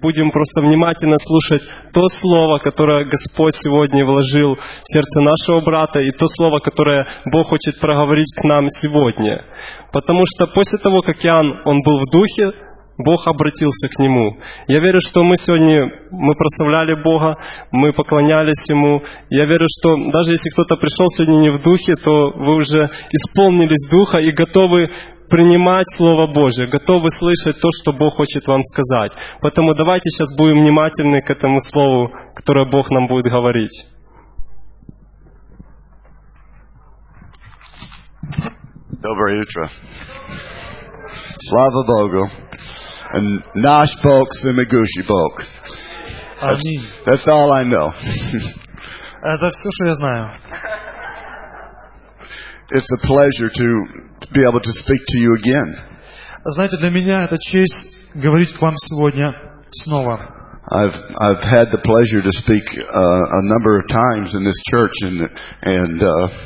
будем просто внимательно слушать то слово, которое Господь сегодня вложил в сердце нашего брата, и то слово, которое Бог хочет проговорить к нам сегодня. Потому что после того, как Иоанн, он был в духе, Бог обратился к нему. Я верю, что мы прославляли Бога, мы поклонялись Ему. Я верю, что даже если кто-то пришел сегодня не в духе, то вы уже исполнились Духа и готовы принимать Слово Божие, готовы слышать то, что Бог хочет вам сказать. Поэтому давайте сейчас будем внимательны к этому Слову, которое Бог нам будет говорить. Доброе утро. Слава Богу. Наш Бог, всемогущий Бог. Аминь. That's all I know. Это все, что я знаю. It's a pleasure to be able to speak to you again. Знаете, для меня это честь говорить к вам сегодня снова. I've had the pleasure to speak a number of times in this church, and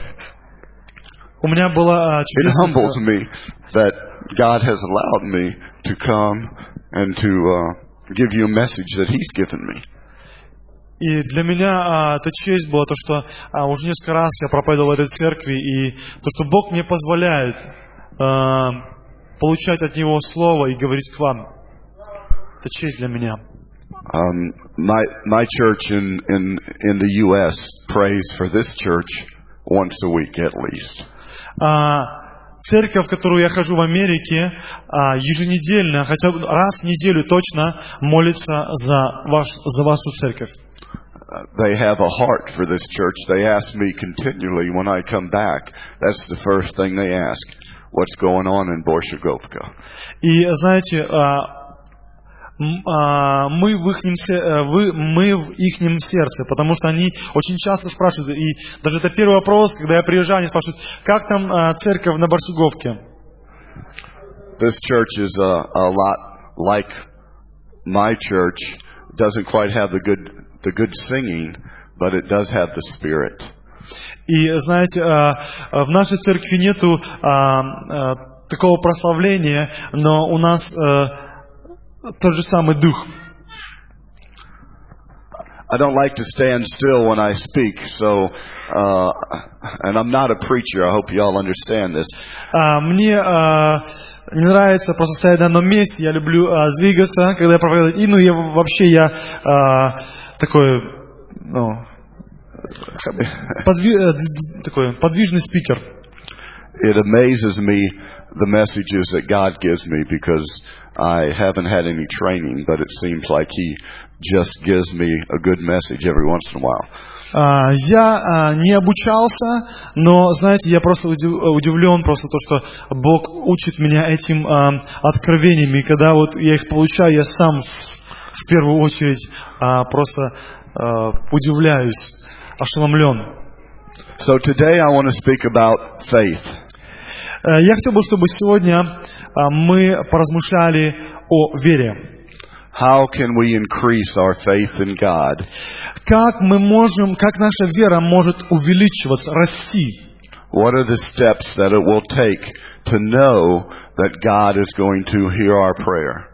У меня было it чудесное... humbles me that God has allowed me to come and to give you a message that He's given me. И для меня это честь была, то, что уже несколько раз я проповедовал в этой церкви, и то, что Бог мне позволяет получать от Него Слово и говорить к вам. Это честь для меня. My church in the U.S. prays for this church once a week at least. Церковь, в которую я хожу в Америке, еженедельно, хотя бы раз в неделю точно молится за вашу церковь. They have a heart for this church. They ask me continually when I come back. That's the first thing they ask. What's going on in Borshchegovka? И знаете, мы в ихнем сердце, потому что они очень часто спрашивают, и даже это первый вопрос, когда я приезжаю, они спрашивают, как там церковь на Боршchegovке? This church is a lot like my church. Doesn't quite have the good singing, but it does have the spirit. И знаете, в нашей церкви нету такого прославления, но у нас тот же самый дух. I don't like to stand still when I speak, so and I'm not a preacher. I hope you all understand this. Мне не нравится просто стоять на одном месте. Я люблю двигаться, когда я проповедую. И я такой, такой подвижный спикер. It amazes me the messages that God gives me because I haven't had any training, but it seems like He just gives me a good message every once in a while. Я не обучался, но, знаете, я просто удивлен просто то, что Бог учит меня этим откровениями. И когда вот я их получаю, я сам в первую очередь просто удивляюсь, ошеломлен. So today I want to speak about faith. Я хотел бы, чтобы сегодня мы поразмышляли о вере. How can we increase our faith in God? Как наша вера может увеличиваться, расти? What are the steps that it will take to know that God is going to hear our prayer?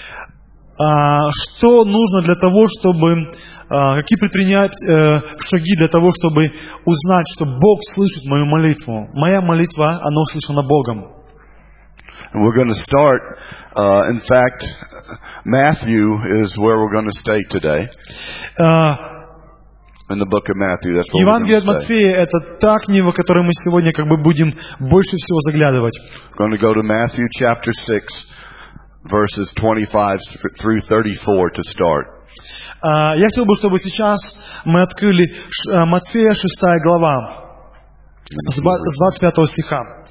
Что нужно для того, чтобы... Какие предпринять шаги для того, чтобы узнать, что Бог слышит мою молитву? Моя молитва, она услышана Богом. And we're going to start, in fact, Matthew is where we're going to stay today. In the book of Matthew, that's where we're going Евангелие to от stay. Матфея — это та книга, в которой мы сегодня будем больше всего заглядывать. We're going to go to Matthew chapter 6, verses 25 through 34 to start. Я хотел бы, чтобы сейчас мы открыли Матфея 6 глава, с 25 стиха.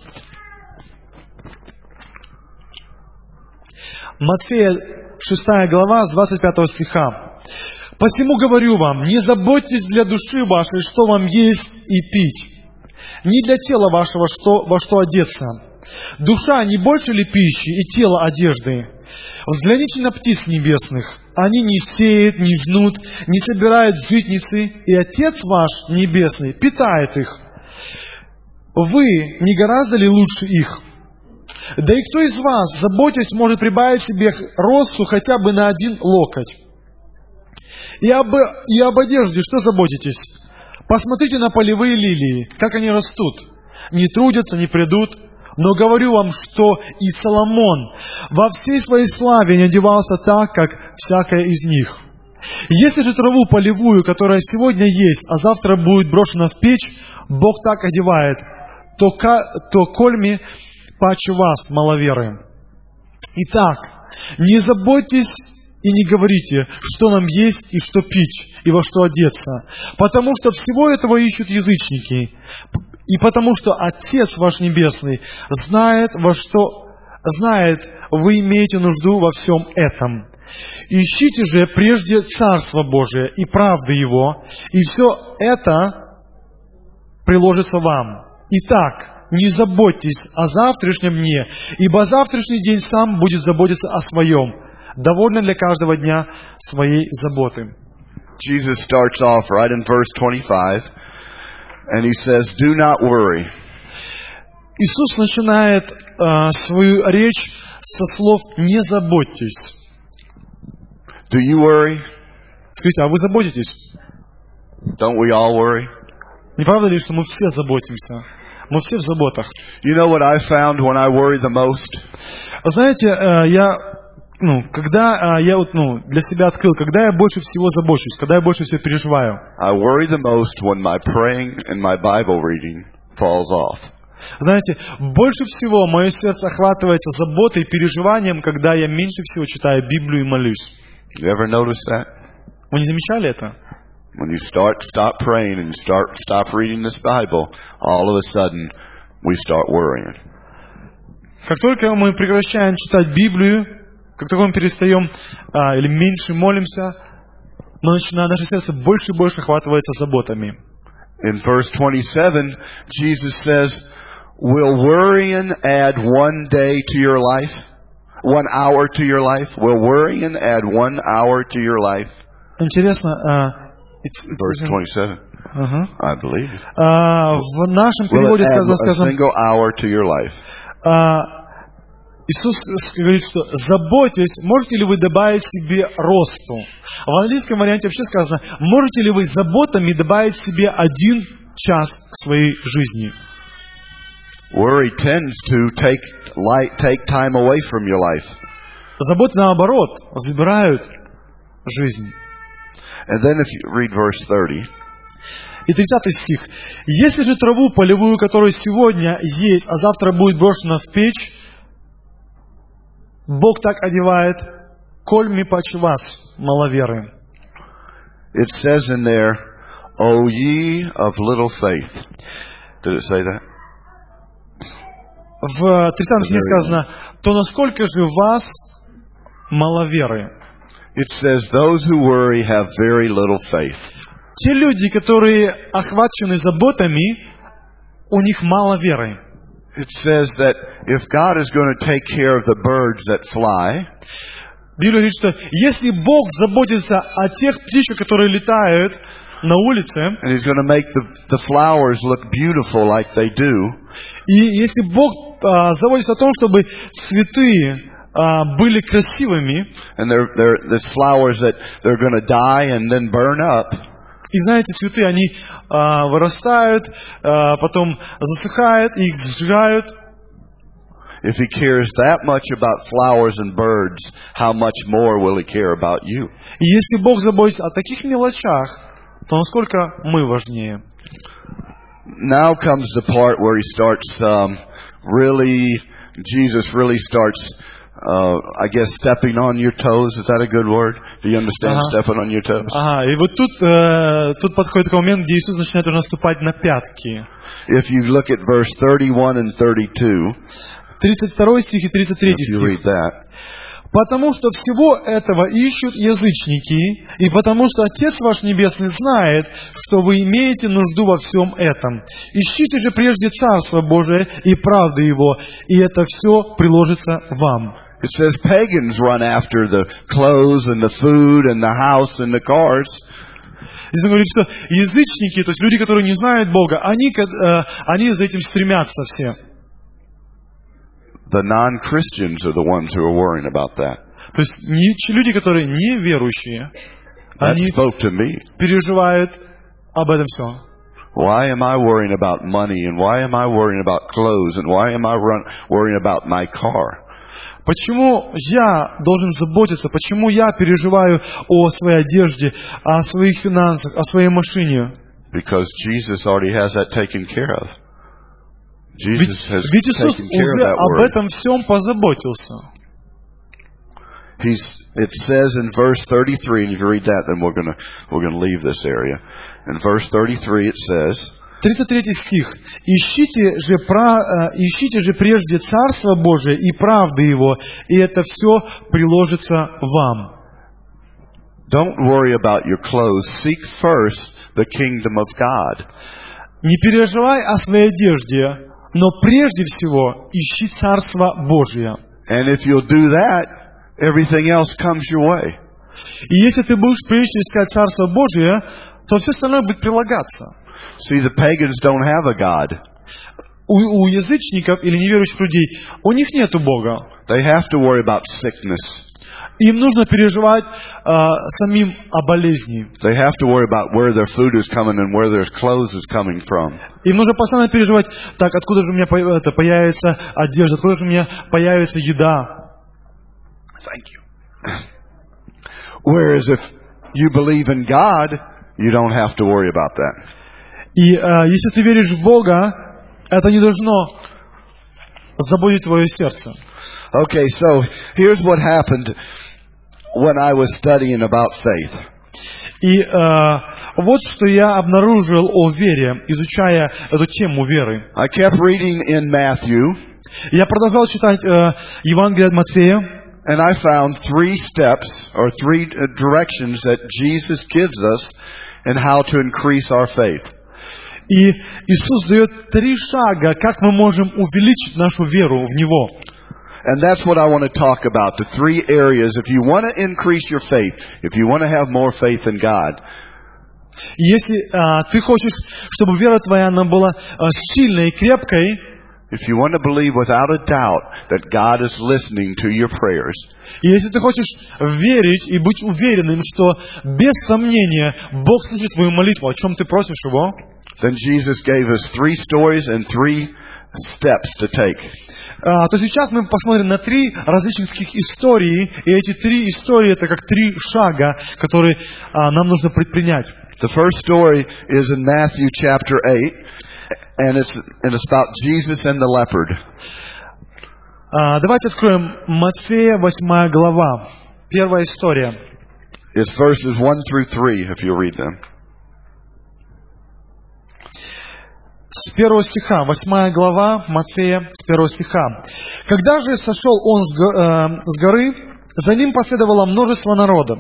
Матфея 6 глава, с 25 стиха. «Посему говорю вам, не заботьтесь для души вашей, что вам есть и пить, ни для тела вашего, во что одеться. Душа не больше ли пищи и тело одежды? Взгляните на птиц небесных. Они не сеют, не жнут, не собирают в житницы, и Отец ваш Небесный питает их. Вы не гораздо ли лучше их? Да и кто из вас, заботясь, может прибавить себе росту хотя бы на 1 локоть? И об одежде что заботитесь? Посмотрите на полевые лилии, как они растут. Не трудятся, не прядут. Но говорю вам, что и Соломон во всей своей славе не одевался так, как всякая из них. Если же траву полевую, которая сегодня есть, а завтра будет брошена в печь, Бог так одевает, то кольми паче вас, маловеры. Итак, не заботьтесь и не говорите, что нам есть и что пить, и во что одеться, потому что всего этого ищут язычники, и потому что Отец ваш Небесный знает, вы имеете нужду во всем этом. Ищите же прежде Царство Божие и правды Его, и все это приложится вам. Итак, не заботьтесь о завтрашнем дне, ибо завтрашний день сам будет заботиться о своем. Довольно для каждого дня своей заботы. Jesus starts off right in verse 25, and he says, "Do not worry." Иисус начинает свою речь со слов «не заботьтесь». Do you worry? Скажите, а вы заботитесь? Don't we all worry? Не правда ли, что мы все заботимся? Мы все в заботах. You know what I found when I worry the most? Знаете, когда я для себя открыл, когда я больше всего забочусь, когда я больше всего переживаю. I worry the most when my praying and my Bible reading falls off. Знаете, больше всего мое сердце охватывается заботой и переживанием, когда я меньше всего читаю Библию и молюсь. You ever notice that? Вы не замечали это? When you stop praying and stop reading this Bible, all of a sudden we start worrying. Как только мы прекращаем читать Библию, как только мы перестаем или меньше молимся, наше сердце больше и больше охватывается заботами. In verse 27, Jesus says, "Will worrying add 1 day to your life? 1 hour to your life? Will worrying add 1 hour to your life?" Интересно, Verse 27. I believe it. В нашем Will переводе it add a сказано, single hour to your life? Иисус говорит, что заботьтесь, можете ли вы добавить себе росту. В английском варианте вообще сказано, можете ли вы заботами добавить себе 1 час к своей жизни. Worry tends to take time away from your life. Заботы, наоборот, забирают жизнь. And then if you read verse 30. И 30 стих. Если же траву полевую, которая сегодня есть, а завтра будет брошена в печь, Бог так одевает, кольми паче вас, маловеры. It says in there, "O ye of little faith." Did it say that? В 30 стихе сказано, то насколько же вас маловеры? It says, "Those who worry have very little faith." Те люди, которые охвачены заботами, у них мало веры. It says that if God is going to take care of the birds that fly, Библия говорит, что если Бог заботится о тех птичках, которые летают на улице, and He's going to make the flowers look beautiful like they do, и если Бог заботится о том, чтобы цветы были красивыми, and there's flowers that they're going to die and then burn up, и знаете, цветы, они вырастают, потом засыхают, и их сжигают. if He cares that much about flowers and birds, how much more will He care about you? И если Бог заботится о таких мелочах, то насколько мы важнее? Now comes the part where He starts Jesus really starts, I guess, stepping on your toes. Is that a good word? Do you understand stepping on your toes? Ага, и вот тут подходит такой момент, где Иисус начинает уже наступать на пятки. If you look at verse 31 and 32, 32 стих и 33 if you стих. read that, «Потому что всего этого ищут язычники, и потому что Отец ваш Небесный знает, что вы имеете нужду во всем этом. Ищите же прежде Царство Божие и правды Его, и это все приложится вам». it says pagans run after the clothes and the food and the house and the cars. Здесь он говорит, что язычники, то есть люди, которые не знают Бога, они за этим стремятся все. The non-Christians are the ones who are worrying about that. То есть люди, которые не верующие, That они spoke to me. переживают об этом все. Why am I worrying about money, and why am I worrying about clothes, and why am I worrying about my car? Почему я должен заботиться? Почему я переживаю о своей одежде, о своих финансах, о своей машине? Because Jesus already has that taken care of. Jesus has Ведь Иисус taken care of уже that об worry. этом всем позаботился. It says in verse 33, and if you read that, then we're gonna leave this area. In verse 33 it says, 33 стих. Ищите же прежде Царство Божие и правды Его, и это все приложится вам. don't worry about your clothes. Seek first the kingdom of God. Не переживай о своей одежде, но прежде всего ищи Царство Божие. And if you'll do that, everything else comes your way. И если ты будешь прежде искать Царство Божие, то все остальное будет прилагаться. See, the pagans don't have a God. У язычников или неверующих людей, у них нету Бога. They have to worry about sickness. Им нужно переживать самим о болезни. They have to worry about where their food is coming and where their clothes is coming from. Им нужно постоянно переживать, так, откуда же у меня появится одежда, откуда же у меня появится еда. Thank you. Whereas if you believe in God, you don't have to worry about that. И если ты веришь в Бога, это не должно заботить твое сердце. Okay, so here's what happened when I was studying about faith. И вот что я обнаружил о вере, изучая эту тему веры. I kept reading in Matthew, Я продолжал читать Евангелие от Матфея, and I found 3 steps or 3 directions that Jesus gives us in how to increase our faith. и Иисус дает 3 шага, как мы можем увеличить нашу веру в Него. And that's what I want to talk about, the 3 areas. If you want to increase your faith, if you want to have more faith in God, И если ты хочешь, чтобы вера твоя она была сильной и крепкой, if you want to believe without a doubt that God is listening to your prayers, и если ты хочешь верить и быть уверенным, что без сомнения Бог слышит твою молитву, о чем ты просишь Его, then Jesus gave us 3 stories and 3 steps to take. то сейчас мы посмотрим на 3 различных таких истории, и эти 3 истории это как 3 шага, которые нам нужно предпринять. The first story is in Matthew chapter 8, and it's about Jesus and the leopard. Давайте откроем Матфея 8 глава. Первая история. It's verses 1 through 3, if you read them. С 1 стиха, 8 глава Матфея, с 1 стиха. «Когда же сошел он с горы, за ним последовало множество народа.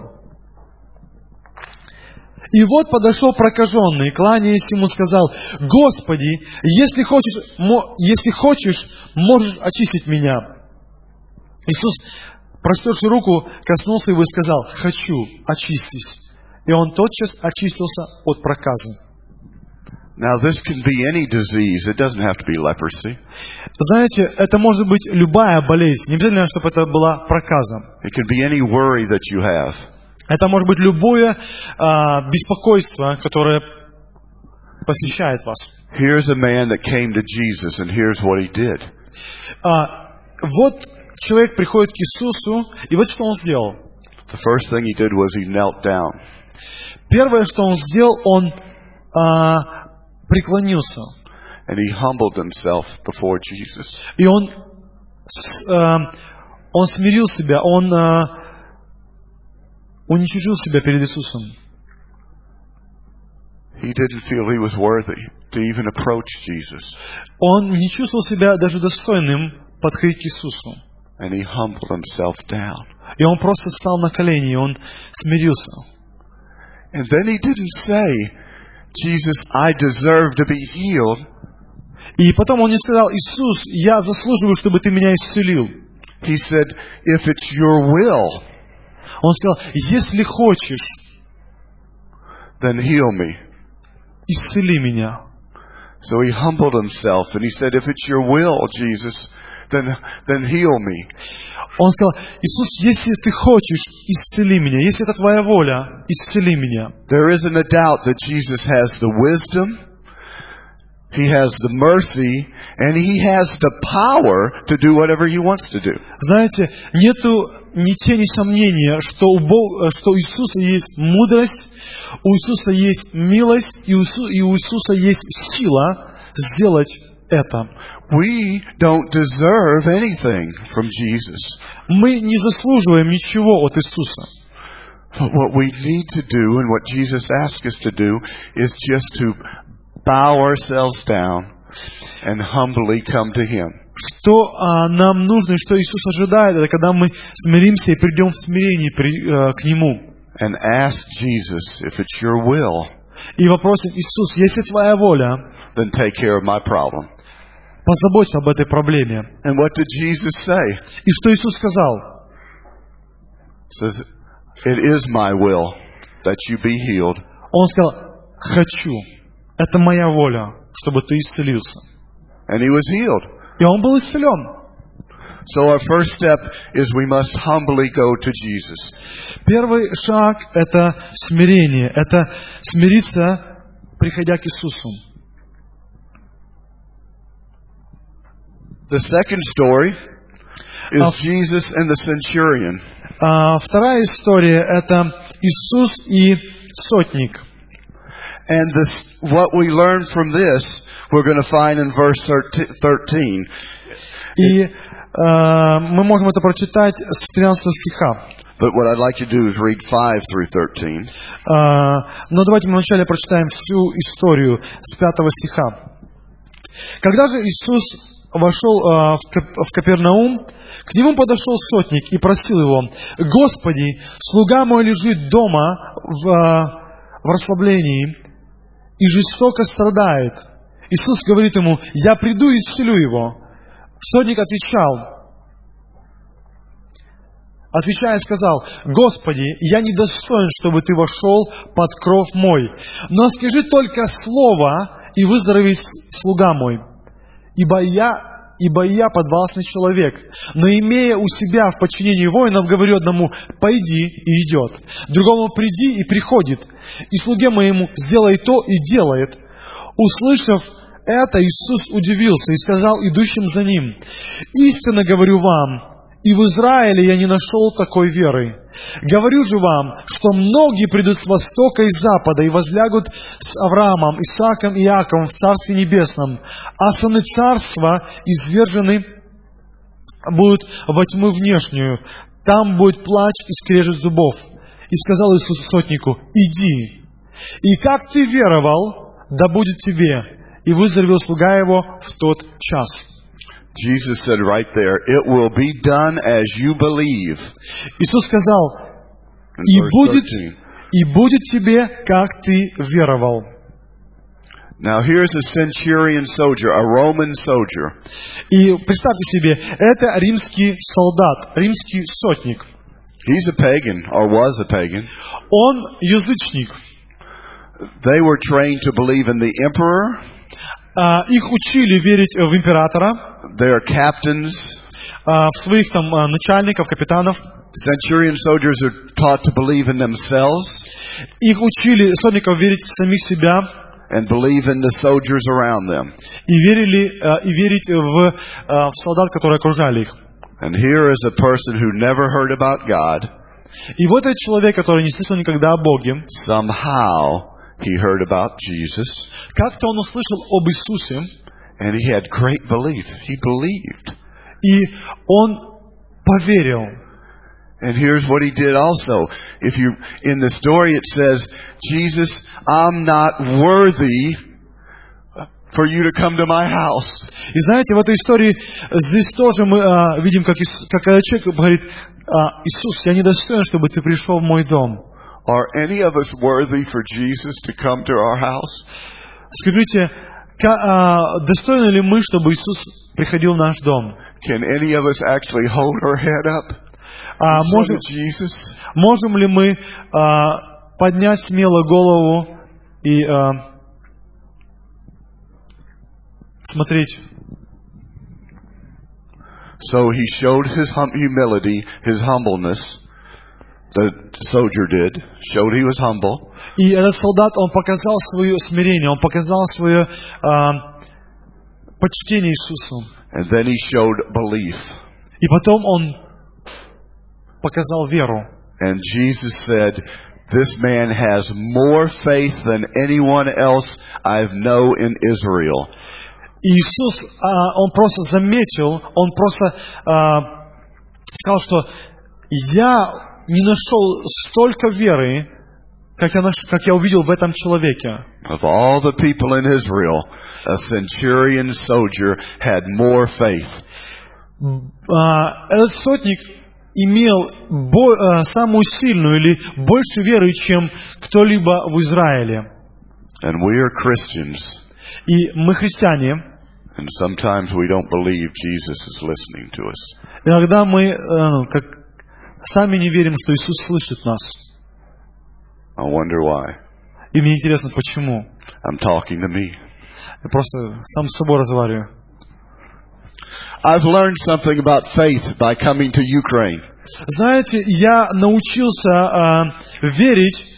И вот подошел прокаженный, кланяясь ему, сказал: Господи, если хочешь, можешь очистить меня. Иисус, простерши руку, коснулся его и сказал: хочу, очистись. И он тотчас очистился от проказы». Now this can be any disease. It doesn't have to be leprosy. Знаете, это может быть любая болезнь. Не обязательно, чтобы это была проказа. It can be any worry that you have. Это может быть любое беспокойство, которое посещает вас. Here's a man that came to Jesus, and here's what he did. Вот человек приходит к Иисусу, и вот что он сделал. The first thing he did was he knelt down. Первое, что он сделал, он преклонился. And he humbled himself before Jesus. И он смирил себя, он уничижил себя перед Иисусом. He didn't feel he was worthy to even approach Jesus. Он не чувствовал себя даже достойным подходить к Иисусу. And he humbled himself down. И он просто встал на колени, и он смирился. And then he didn't say, Jesus, I deserve to be healed. И потом он не сказал: Иисус, я заслуживаю, чтобы ты меня исцелил. He said, if it's your will, Он сказал: если хочешь, then heal me. исцели меня. So he humbled himself and he said, if it's your will, Jesus, then heal me. Он сказал: Иисус, если ты хочешь, исцели меня. Если это твоя воля, исцели меня. There isn't a doubt that Jesus has the wisdom, He has the mercy, and He has the power to do whatever He wants to do. Знаете, нету ни тени сомнения, что у Иисуса есть мудрость, у Иисуса есть милость, и у Иисуса есть сила сделать это. We don't deserve anything from Jesus. Мы не заслуживаем ничего от Иисуса. But what we need to do and what Jesus asks us to do is just to bow ourselves down and humbly come to Him. Что нам нужно и что Иисус ожидает, это когда мы смиримся и придем в смирении к Нему. And ask Jesus, if it's your will, И вопросим: Иисус, если твоя воля, then take care of my problem. позаботься об этой проблеме. And what did Jesus say? И что Иисус сказал? He says, it is my will that you be healed. Он сказал: хочу. Это моя воля, чтобы ты исцелился. And He was healed. И он был исцелен. So our first step is we must humbly go to Jesus. Первый шаг – это смирение. Это смириться, приходя к Иисусу. The second story is Jesus and the centurion. Вторая история – это Иисус и сотник. And what we learn from this, we're going to find in verse 13. И мы можем это прочитать с 13 стиха. But what I'd like to do is read 5 through 13. Но давайте мы вначале прочитаем всю историю с 5 стиха. Когда же Иисус вошел в Капернаум, к нему подошел сотник и просил его: «Господи, слуга мой лежит дома в расслаблении и жестоко страдает». Иисус говорит ему: «Я приду и исцелю его». Сотник отвечая, сказал: «Господи, я недостоин, чтобы ты вошел под кров мой, но скажи только слово, и выздоровеет слуга мой. Ибо я подвластный человек, но имея у себя в подчинении воинов, говорю одному: пойди, и идет, другому: приди, и приходит, и слуге моему: сделай то, и делает». Услышав это, Иисус удивился и сказал идущим за ним: «Истинно говорю вам, и в Израиле я не нашел такой веры. Говорю же вам, что многие придут с востока и запада и возлягут с Авраамом, Исааком и Иаковом в Царстве Небесном, а сыны царства извержены будут во тьму внешнюю. Там будет плач и скрежет зубов». И сказал Иисус сотнику: «Иди, и как ты веровал, да будет тебе». И выздоровел слуга его в тот час. Jesus said right there, it will be done as you believe. Иисус сказал: и будет тебе, как ты веровал. Now here's a centurion soldier, a Roman soldier. И представьте себе, это римский солдат, римский сотник. He's a pagan, or was a pagan. Он язычник. They were trained to believe in the emperor. Их учили верить в императора. Their captains. В своих там начальников, капитанов. Centurion soldiers are taught to believe in themselves. Их учили сотников верить в самих себя. And believe in the soldiers around them. И верить в солдат, которые окружали их. And here is a person who never heard about God. И вот этот человек, который не слышал никогда о Боге. Somehow he heard about Jesus. Как-то он услышал об Иисусе. And he had great belief. He believed. И он поверил. And here's what he did also. In the story it says, Jesus, I'm not worthy for you to come to my house. И знаете, в этой истории здесь тоже мы видим, как этот человек говорит: Иисус, я недостоин, чтобы ты пришел в мой дом. Are any of us worthy for Jesus to come to our house? Скажите, достойны ли мы, чтобы Иисус приходил в наш дом? Can any of us actually hold our head up? Можем ли мы поднять смело голову и смотреть So he showed his humility, his humbleness. The soldier did. Showed he was humble. И этот солдат, он показал свое смирение, он показал свое почтение Иисусу. And then he showed belief. И потом он показал веру. And Jesus said, this man has more faith than anyone else I know in Israel. И Иисус, он просто заметил, он просто сказал, что я не нашел столько веры, как я увидел в этом человеке. Of all the people in Israel, a centurion soldier had more faith. Этот сотник имел самую сильную или больше веры, чем кто-либо в Израиле. And we are Christians. И мы христиане. And sometimes we don't believe Jesus is listening to us. Иногда мы сами не верим, что Иисус слышит нас. I wonder why. И мне интересно, почему. I'm talking to me. Я просто сам с собой разговариваю. I've learned something about faith by coming to Ukraine. Знаете, я научился верить,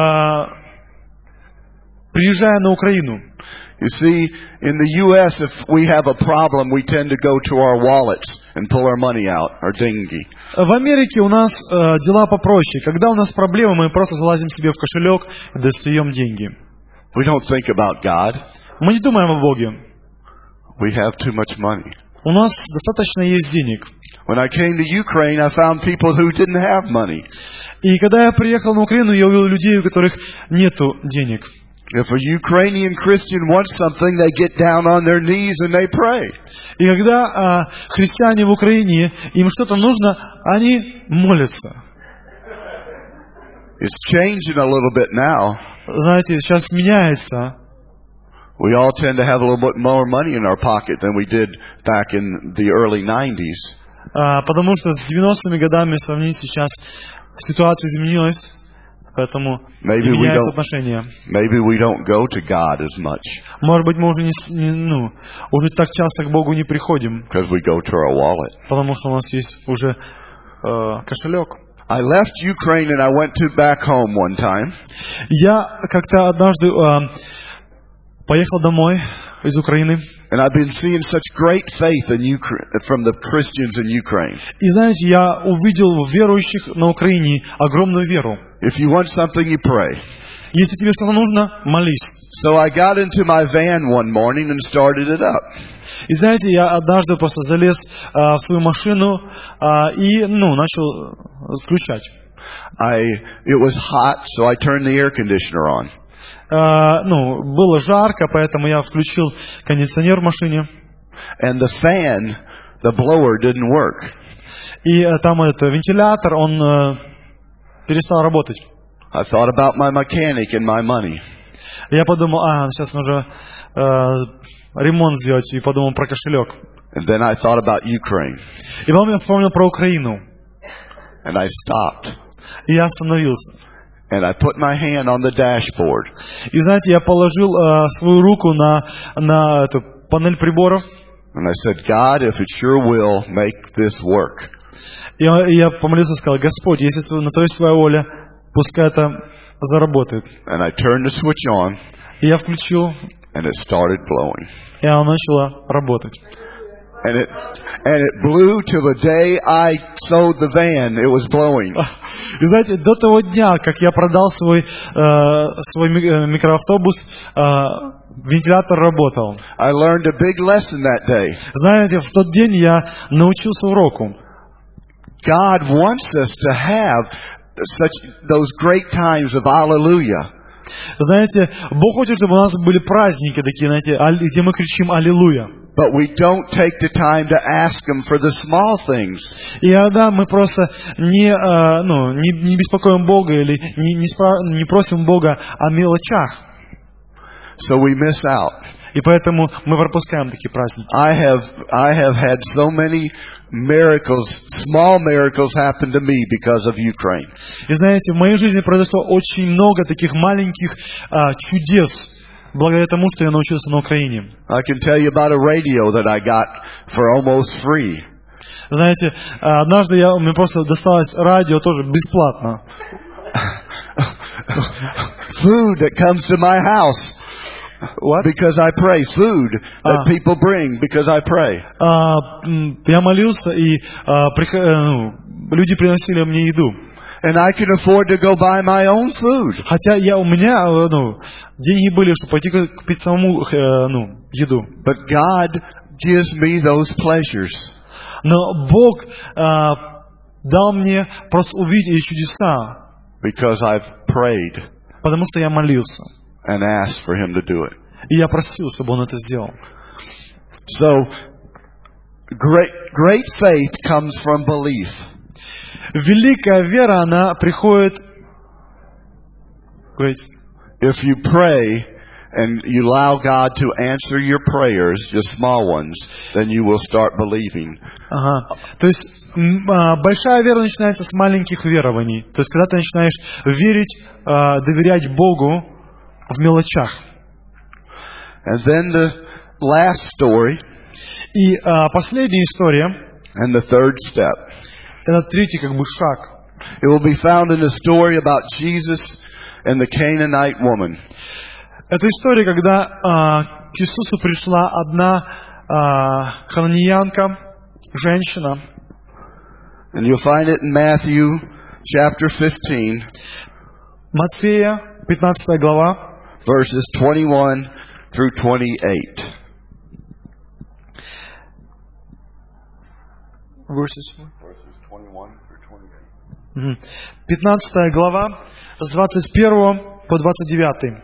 приезжая на Украину. You see, in the U.S., if we have a problem, we tend to go to our wallets and pull our money out, our dingy. В Америке у нас дела попроще. Когда у нас проблемы, мы просто залазим себе в кошелек и достаем деньги. We don't think about God. Мы не думаем о Боге. We have too much money. У нас достаточно есть денег. When I came to Ukraine, I found people who didn't have money. И когда я приехал на Украину, я увидел людей, у которых нету денег. If a Ukrainian Christian wants something, they get down on their knees and they pray. И когда христиане в Украине, им что-то нужно, они молятся. It's changing a little bit now. Знаете, сейчас меняется. We all tend to have a little bit more money in our pocket than we did back in the early 90s. Потому что с 90-ми годами сравнить сейчас ситуация изменилась. Поэтому меняется отношение. Maybe we don't go to God as much. Может быть, мы уже уже так часто к Богу не приходим. Because we go to our wallet. Потому что у нас есть уже кошелек. I left Ukraine and I went back home one time. Я как-то однажды поехал домой из Украины. And I've been seeing such great faith in Ukraine from the Christians in Ukraine. И знаете, я увидел в верующих на Украине огромную веру. If you want something, you pray. Если тебе что-то нужно, молись. So I got into my van one morning and started it up. И знаете, я однажды просто залез в свою машину и начал включать. It was hot, so I turned the air conditioner on. Было жарко, поэтому я включил кондиционер в машине. And the fan, the blower didn't work. И там вентилятор, он перестал работать. I thought about my mechanic and my money. Я подумал, сейчас нужно ремонт сделать, и подумал про кошелек. And then I thought about Ukraine. И потом я вспомнил про Украину. And I stopped. И я остановился. And I put my hand on the dashboard. И знаете, я положил свою руку на эту панель приборов. And I said, God, if it's your will, make this work. И я помолился и сказал, Господь, если на то есть твоя воля, пускай это заработает. And I turned the switch on. И я включил. And it started blowing. И она начала работать. And it blew till the day I sold the van. It was blowing. И знаете, до того дня, как я продал свой микроавтобус, вентилятор работал. I learned a big lesson that day. Знаете, в тот день я научился уроку. God wants us to have those great times of hallelujah. Знаете, Бог хочет, чтобы у нас были праздники такие, знаете, где мы кричим «Аллилуйя». But we don't take the time to ask Him for the small things. И иногда мы просто не беспокоим Бога или не просим Бога о мелочах. So we miss out. И поэтому мы пропускаем такие праздники. I have had so many miracles, small miracles happen to me because of Ukraine. И знаете, в моей жизни произошло очень много таких маленьких чудес, благодаря тому, что я научился на Украине. I can tell you about a radio that I got for almost free. Знаете, однажды мне просто досталось радио тоже бесплатно. Food that comes to my house. What? Because I pray. Food that people bring because I pray. Я молился, и люди приносили мне еду. And I can afford to go buy my own food. Хотя у меня деньги были, чтобы пойти купить самому еду. But God gives me those pleasures. Но Бог дал мне просто увидеть эти чудеса. Because I've prayed. Потому что я молился. And asked for Him to do it. И я просил, чтобы Он это сделал. So, great faith comes from belief. Великая вера, она приходит... If you pray and you allow God to answer your prayers, just small ones, then you will start believing. То есть большая вера начинается с маленьких верований. То есть когда ты начинаешь верить, доверять Богу в мелочах. And then the last story. И последняя история. And the third step. Это третий шаг. It will be found in the story about Jesus and the Canaanite woman. Это история, когда к Иисусу пришла одна хананиянка, женщина. And you'll find it in Matthew chapter 15. Матфея, 15 глава. Verses 21 through 28. Verses 15 глава, с 21 по 29.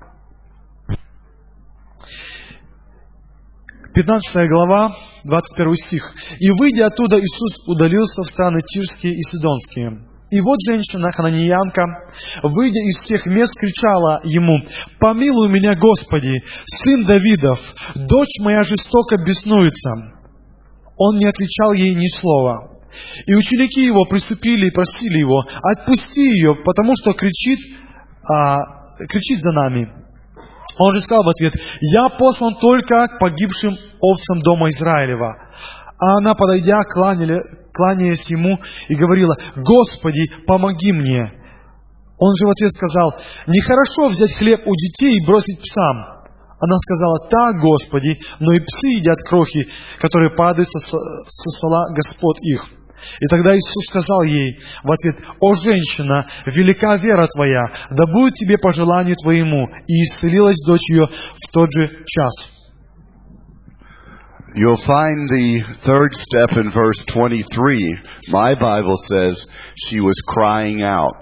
15 глава, 21 стих. «И, выйдя оттуда, Иисус удалился в страны Тирские и Сидонские. И вот женщина, хананиянка, выйдя из тех мест, кричала ему: „Помилуй меня, Господи, сын Давидов, дочь моя жестоко беснуется“. Он не отвечал ей ни слова. И ученики его приступили и просили его: „Отпусти ее, потому что кричит за нами“. Он же сказал в ответ: „Я послан только к погибшим овцам дома Израилева“. А она, подойдя, кланяясь ему, и говорила: „Господи, помоги мне“. Он же в ответ сказал: „Нехорошо взять хлеб у детей и бросить псам“. Она сказала: „Так, Господи, но и псы едят крохи, которые падают со стола господ их“. И тогда Иисус сказал ей в ответ: „О женщина, велика вера твоя, да будет тебе по желанию твоему“. И исцелилась дочь ее в тот же час». You'll find the third step in verse 23. My Bible says she was crying out.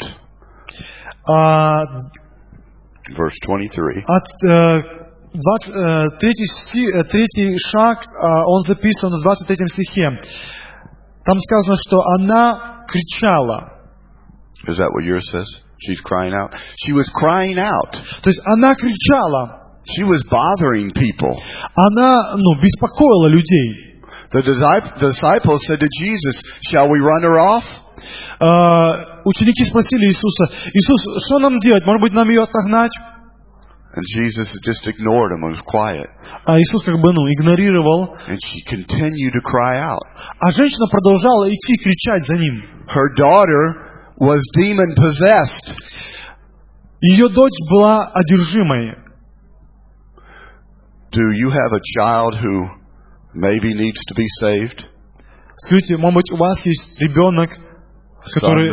Verse 23. Третий шаг, он записан в 23 стихе. Там сказано, что она кричала. Is that what yours says? She's crying out? She was crying out. То есть она кричала. She was bothering people. Она, беспокоила людей. The disciples said to Jesus, "Shall we run her off?" Ученики спросили Иисуса: „Иисус, что нам делать? Может быть, нам ее отогнать?“ And Jesus just ignored him and was quiet. А Иисус игнорировал. And she continued to cry out. А женщина продолжала идти, кричать за ним. Her daughter was demon possessed. Ее дочь была одержимой. Do you have a child who maybe needs to be saved? Скажите, может быть, у вас есть ребенок, который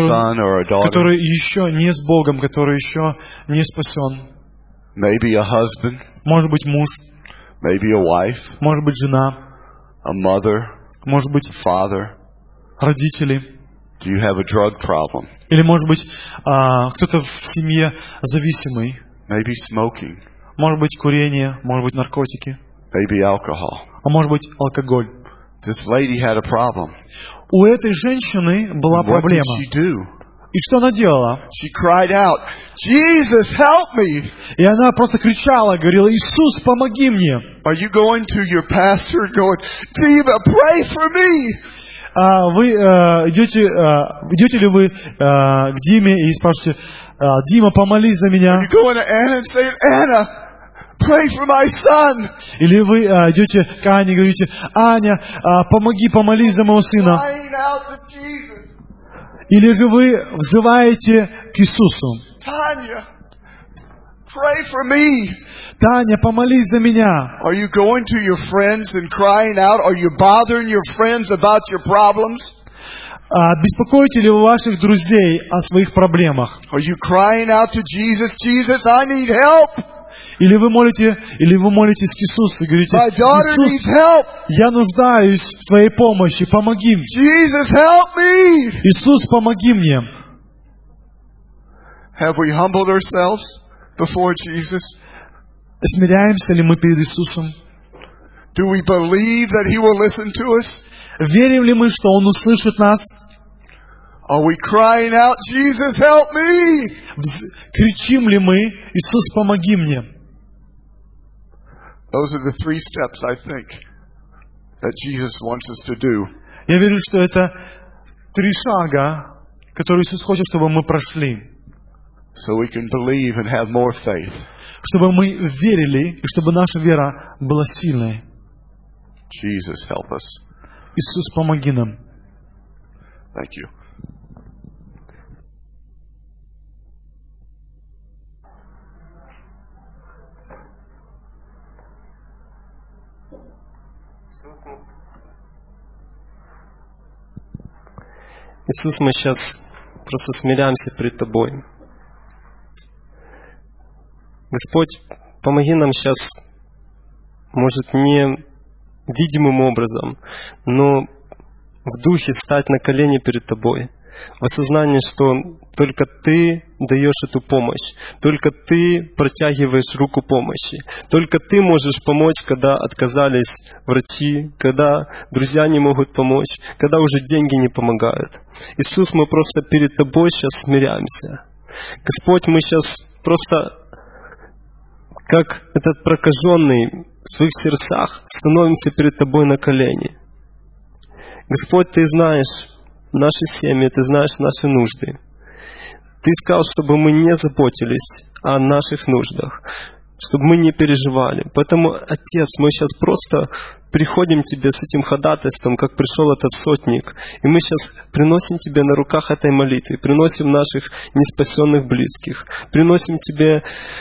еще не с Богом, который еще не спасен? Maybe a husband. Может быть, муж. Maybe a wife. Может быть, жена. A mother. Может быть, father. Родители. Do you have a drug problem? Или, может быть, кто-то в семье зависимый. Maybe smoking. Может быть, курение, может быть, наркотики. Maybe alcohol. А может быть, алкоголь. This lady had a problem. У этой женщины была проблема. What did she do? И что она делала? She cried out, "Jesus, help me!" И она просто кричала, говорила: „Иисус, помоги мне!“ Are you going to your pastor and going, "Diva, pray for me"? Вы идете ли вы к Диме и спрашиваете: „Дима, помолись за меня“? Are you going to Anna and saying, "Anna, pray for my son. Или вы идете к Ане и говорите: Аня, помоги, помолись за моего сына. Crying out to Jesus. Или же вы взываете к Иисусу: Tanya, pray for me. Таня, помолись за меня. Are you going to your friends and crying out? Are you bothering your friends about your problems? Беспокоите ли вы ваших друзей о своих проблемах? Are you crying out to Jesus? Jesus, I need help. Или вы молитесь к Иисусу и говорите: My daughter needs Иисус, help. я нуждаюсь в Твоей помощи, помоги мне. Jesus, help me. Иисус, помоги мне. Have we humbled ourselves before Jesus? Смиряемся ли мы перед Иисусом? Do we believe that He will listen to us? Верим ли мы, что Он услышит нас? Are we crying out, Jesus, help me? Кричим ли мы: Иисус, помоги мне? Those are the 3 steps, I think, that Jesus wants us to do. Я верю, что это 3 шага, которые Иисус хочет, чтобы мы прошли. So we can believe and have more faith. Чтобы мы верили, и чтобы наша вера была сильной. Jesus, help us. Иисус, помоги нам. Thank you. Иисус, мы сейчас просто смиряемся перед Тобой. Господь, помоги нам сейчас, может, не видимым образом, но в духе стать на колени перед Тобой, в осознании, что только Ты даешь эту помощь, только Ты протягиваешь руку помощи, только Ты можешь помочь, когда отказались врачи, когда друзья не могут помочь, когда уже деньги не помогают. Иисус, мы просто перед Тобой сейчас смиряемся. Господь, мы сейчас просто, как этот прокаженный, в своих сердцах становимся перед Тобой на колени. Господь, Ты знаешь наши семьи, Ты знаешь наши нужды. Ты сказал, чтобы мы не заботились о наших нуждах, чтобы мы не переживали. Поэтому, Отец, мы сейчас просто приходим к Тебе с этим ходатайством, как пришел этот сотник, и мы сейчас приносим Тебе на руках этой молитвы, приносим наших неспасенных близких, приносим Тебе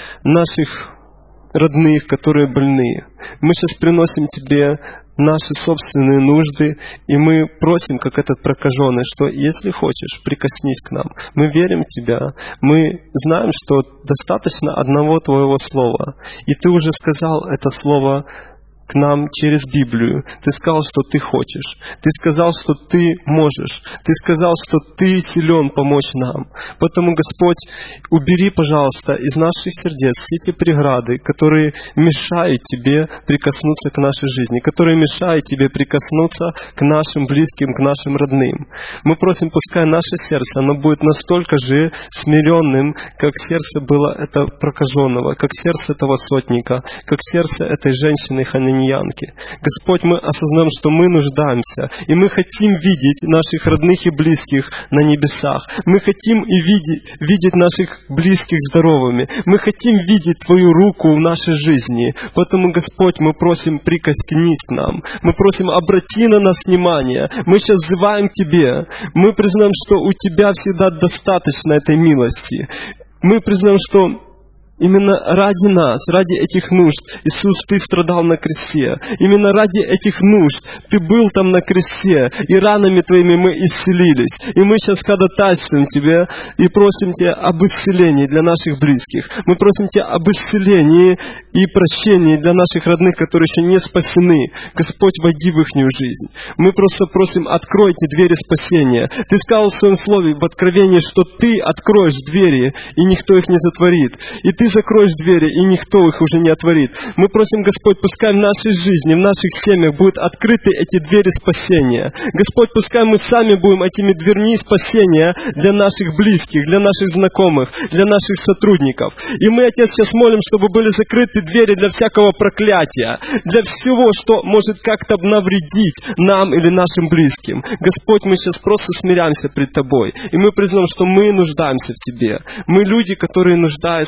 наших родных, которые больны. Мы сейчас приносим Тебе наши собственные нужды, и мы просим, как этот прокаженный, что если хочешь, прикоснись к нам. Мы верим в Тебя, мы знаем, что достаточно одного Твоего слова. И Ты уже сказал это слово к нам через Библию. Ты сказал, что Ты хочешь. Ты сказал, что Ты можешь. Ты сказал, что Ты силен помочь нам. Поэтому, Господь, убери, пожалуйста, из наших сердец все эти преграды, которые мешают Тебе прикоснуться к нашей жизни, которые мешают Тебе прикоснуться к нашим близким, к нашим родным. Мы просим, пускай наше сердце, оно будет настолько же смиренным, как сердце было этого прокаженного, как сердце этого сотника, как сердце этой женщины хананеянки. Господь, мы осознаем, что мы нуждаемся, и мы хотим видеть наших родных и близких на небесах. Мы хотим и видеть наших близких здоровыми. Мы хотим видеть Твою руку в нашей жизни. Поэтому, Господь, мы просим, прикоснись к нам. Мы просим, обрати на нас внимание. Мы сейчас взываем к Тебе. Мы признаем, что у Тебя всегда достаточно этой милости. Мы признаем, что именно ради нас, ради этих нужд, Иисус, Ты страдал на кресте. Именно ради этих нужд Ты был там на кресте, и ранами Твоими мы исцелились. И мы сейчас ходатайствуем Тебе и просим Тебя об исцелении для наших близких. Мы просим Тебя об исцелении и прощении для наших родных, которые еще не спасены. Господь, войди в их жизнь. Мы просто просим, откройте двери спасения. Ты сказал в Своем Слове в Откровении, что Ты откроешь двери, и никто их не затворит. И Ты закроешь двери, и никто их уже не отворит. Мы просим, Господь, пускай в нашей жизни, в наших семьях будут открыты эти двери спасения. Господь, пускай мы сами будем этими дверьми спасения для наших близких, для наших знакомых, для наших сотрудников. И мы, Отец, сейчас молим, чтобы были закрыты двери для всякого проклятия, для всего, что может как-то навредить нам или нашим близким. Господь, мы сейчас просто смиряемся пред Тобой. И мы признаем, что мы нуждаемся в Тебе. Мы люди, которые нуждаются в Тебе.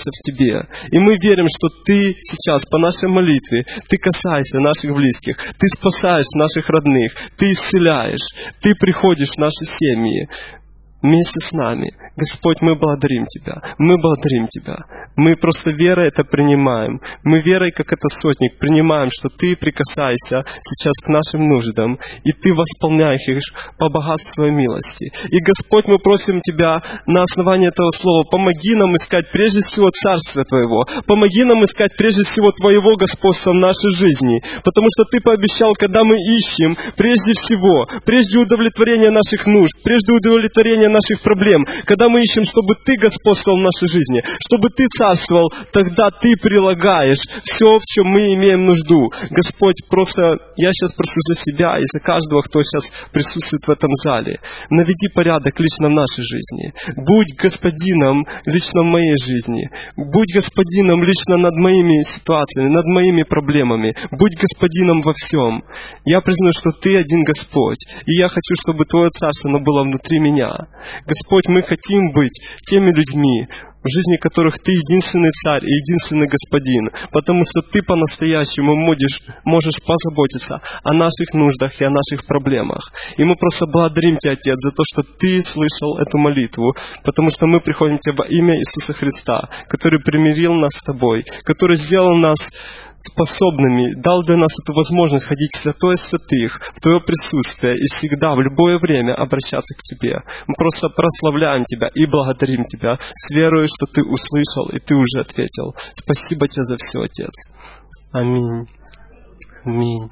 Тебе. И мы верим, что Ты сейчас по нашей молитве, Ты касаешься наших близких, Ты спасаешь наших родных, Ты исцеляешь, Ты приходишь в наши семьи вместе с нами. Господь, мы благодарим Тебя. Мы благодарим Тебя. Мы просто верой это принимаем. Мы верой, как это сотник, принимаем, что Ты прикасаешься сейчас к нашим нуждам, и Ты восполняешь их по богатству Своей милости. И, Господь, мы просим Тебя на основании этого слова, помоги нам искать прежде всего Царствие Твоего. Помоги нам искать прежде всего Твоего господства в нашей жизни. Потому что Ты пообещал, когда мы ищем прежде всего, прежде удовлетворения наших нужд, прежде удовлетворения наших проблем, когда мы ищем, чтобы Ты господствовал в нашей жизни, чтобы Ты царствовал, тогда Ты прилагаешь все, в чем мы имеем нужду. Господь, просто я сейчас прошу за себя и за каждого, кто сейчас присутствует в этом зале. Наведи порядок лично в нашей жизни. Будь господином лично в моей жизни. Будь господином лично над моими ситуациями, над моими проблемами. Будь господином во всем. Я признаю, что Ты один Господь. И я хочу, чтобы Твое царство оно было внутри меня. Господь, мы хотим быть теми людьми, в жизни которых Ты единственный царь и единственный господин, потому что Ты по-настоящему можешь позаботиться о наших нуждах и о наших проблемах. И мы просто благодарим Тебя, Отец, за то, что Ты слышал эту молитву, потому что мы приходим к Тебе во имя Иисуса Христа, который примирил нас с Тобой, который сделал нас способными, дал для нас эту возможность ходить в святое святых, в Твое присутствие и всегда, в любое время обращаться к Тебе. Мы просто прославляем Тебя и благодарим Тебя с верой, что Ты услышал и Ты уже ответил. Спасибо Тебе за все, Отец. Аминь. Аминь.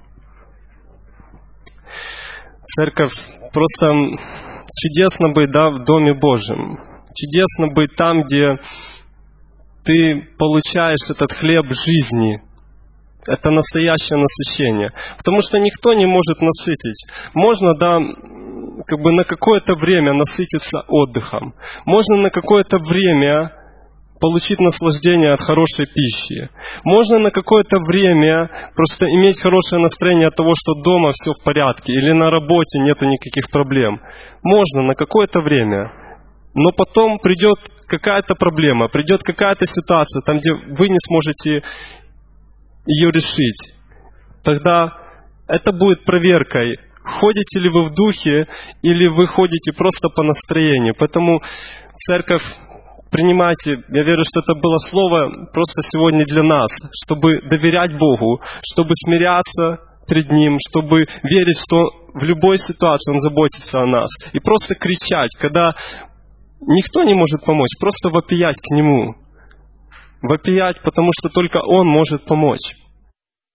Церковь, просто чудесно быть, в Доме Божьем. Чудесно быть там, где ты получаешь этот хлеб жизни. Это настоящее насыщение. Потому что никто не может насытить. Можно, на какое-то время насытиться отдыхом. Можно на какое-то время получить наслаждение от хорошей пищи. Можно на какое-то время просто иметь хорошее настроение от того, что дома все в порядке, или на работе нету никаких проблем. Можно на какое-то время. Но потом придет какая-то проблема, придет какая-то ситуация, там, где вы не сможете ее решить. Тогда это будет проверкой, ходите ли вы в духе, или вы ходите просто по настроению. Поэтому, церковь, принимайте, я верю, что это было слово просто сегодня для нас, чтобы доверять Богу, чтобы смиряться пред Ним, чтобы верить, что в любой ситуации Он заботится о нас. И просто кричать, когда никто не может помочь, просто вопиять к Нему. Вопиять, потому что только Он может помочь.